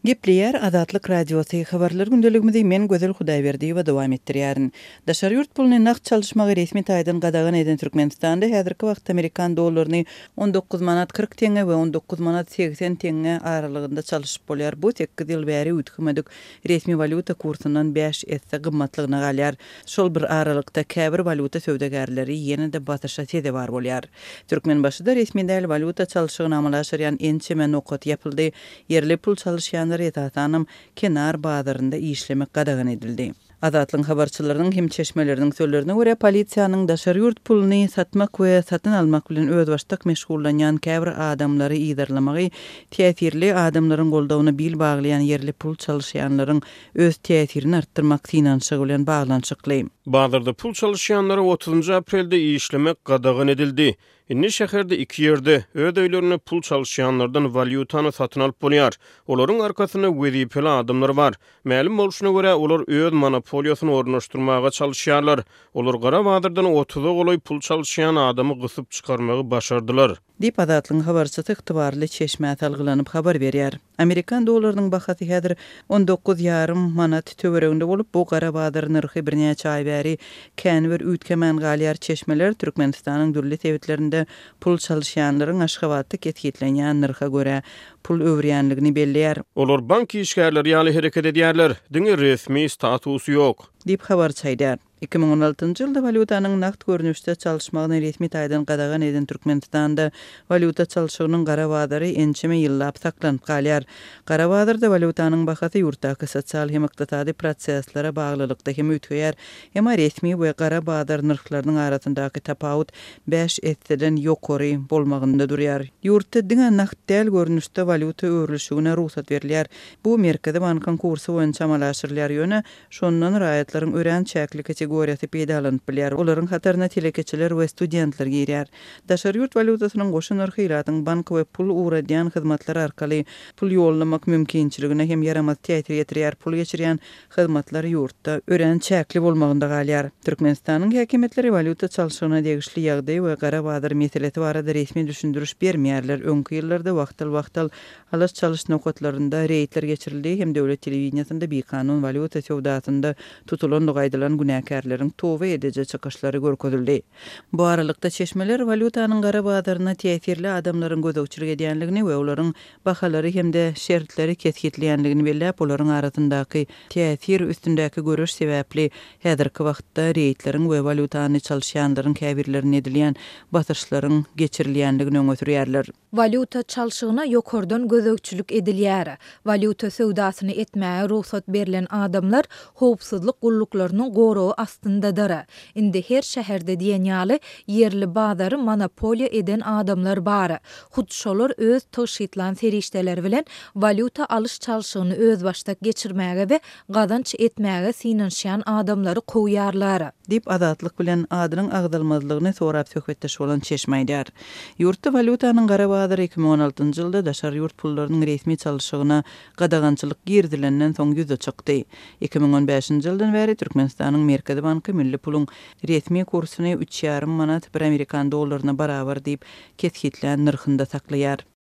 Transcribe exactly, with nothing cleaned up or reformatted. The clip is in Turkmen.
Gepleyer Azatlyk Radiosu habarlar gündeligimizi men Gözel Hudaýberdi we dowam etdirýärin. Daşary ýurt puluny naq çalışmagy resmi taýdan gadagan eden Türkmenistanda häzirki wagtda Amerikan dollaryny on dokuz manat kırk teňe we on dokuz manat seksen teňe aralygynda çalışyp bolýar. Bu sekiz ýyl bäri üýtgemedik resmi valuta kursundan beş esse gymmatlygyna galýar. Şol bir aralykda käbir valuta söwdegärleri ýene-de batyrşa sede bar bolýar. Türkmen başyda resmi däl valuta çalışygyny amalaşyrýan ençeme nokat ýapyldy. Yerli pul çalışýan Retatanım kenar bazarında işlemek qadağan edildi. Azatlyň habarçylarynyň hem çeşmeleriniň sözlerine görä polisiýanyň daşary ýurt puluny satmak we satyn almak bilen öz başdak meşgullanýan käbir adamlary ýydarlamagy täsirli adamlaryň goldawyny bil baglayan yerli pul çalışýanlaryň öz täsirini artdyrmak finansiýa bilen baglanşykly. Bazarda pul çalışýanlara otuzunçy aprelde işlemek qadağan edildi. Inni şäherde iki ýerde öz öýlerine pul çalışýanlardan valyutany satyn alyp bolýar. Olaryň arkasyna wezipeli adamlar bar. Ma'lum bolşuna görä olar öz monopoliýasyny ornaşdyrmaga çalışýarlar. Olar gara bazardan otuza goloy pul çalışýan adamy gysyp çykarmagy başardylar. Dip Azatlyň habarçysy ygtybarly çeşme atalgylanyp habar berýär. Amerikan dollarynyň bahasy häzir on dokuz ýarym manat töwereginde bolup, bu gara bazar narhy birnäçe aý bäri känwer üýtkemen galýar çeşmeler Türkmenistanyň dürli tewitlerinde pul çalışýanlaryň Aşgabatda ketgitlenýän narha görä pul öwrýänligini belleýär. Olar bank işgärleri ýaly hereket edýärler. Diňe resmi statusy ýok. Dip habar çaýdar. iki bin on altıncı ýylda valutanyň naqd görnüşde çalışmagyny resmi taýdan gadagan eden Türkmenistanda valuta çalışygynyň gara bazary ençeme ýyllap saklanyp galýar. Gara bazarda valutanyň bahasy ýurtdaky sosial hem ykdysady proseslara baglylykda hem üýtgeýär. Emma resmi we gara bazar narhlarynyň arasyndaky tapawut beş esseden ýokary bolmagynda durýar. Ýurtda diňe naqd däl görnüşde valuta öwrülüşigine ruhsat berilýär. Bu Merkezi bankyň kursy boýunça amalaşyrylýar ýöne şondan raýatlaryň ören çäkli kategoriýasy peýdalanyp bilýär. Olaryň hatarına telekeçiler we studentler girýär. Daşary ýurt valutasynyň goşun narhy ýaratyň bank we pul uğradýan hyzmatlar arkaly pul ýollamak mümkinçiligine hem ýaramaz täsir ýetirýär. Pul geçirýän hyzmatlar ýurtda ören çäkli bolmagynda galýar. Türkmenistanyň häkimetleri valuta çalışygyna degişli ýagdaý we gara bazar meselesi barada resmi düşündürüş bermeýärler. Öňkü ýyllarda wagtal-wagtal alys çalyş nokatlarynda reýtler geçirildi hem döwlet telewizionyasynda bir kanun valuta sowdasynda tutulan gaýdalan günäkärleriň towa edeje çykyşlary görkezildi. Bu aralykda çeşmeler valutanyň gara bazaryna täsirli adamlaryň gözegçilik edýänligini we olaryň bahalary hemde şertleri ketgitlenýänligini belläp, olaryň arasyndaky täsir üstündäki görüş sebäpli häzirki wagtda reýtleriň we valutany çalışýanlaryň käbirlerine edilýän basyrşlaryň geçirilýänligini öňe sürýärler. Valuta çalışygyna ýokardan gözegçilik edilýär. Valuta sowdasyny etmäge ruhsat berilen adamlar howpsuzlyk gulluklarının goro astındadır. Indi her şäherde diýen ýaly yerli bazary monopoliýa eden adamlar bar. Hut şolar öz taşytlan serişdeler bilen valuta alış çalışygyny öz başdak geçirmäge we gazanç etmäge sinanşýan adamlary goýarlar. Dip Azatlyk bilen adynyň agdalmazlygyny sorap söhbetdeş bolan çeşmeýdär. Ýurtda valutanyň gara bazary iki bin on altıncı ýylda daşary ýurt pullarynyň resmi çalışygyna gadagançylyk girdilenden soň ýüze çykdy. iki bin on beşinci ýyldan bäri Türkmenistanyň Merkezi banky milli puluň resmi kursyny üç ýarym manat bir Amerikan dollaryna barabar diýip ketgitlen narhynda saklaýar.